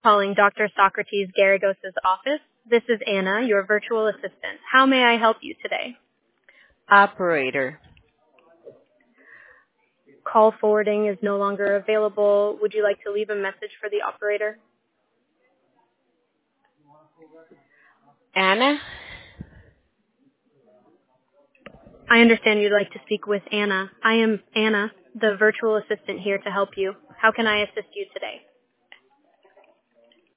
Calling Dr. Socrates Garagos' office. This is Anna, your virtual assistant. How may I help you today? Operator. Call forwarding is no longer available. Would you like to leave a message for the operator? Anna? I understand you'd like to speak with Anna. I am Anna, the virtual assistant here to help you. How can I assist you today?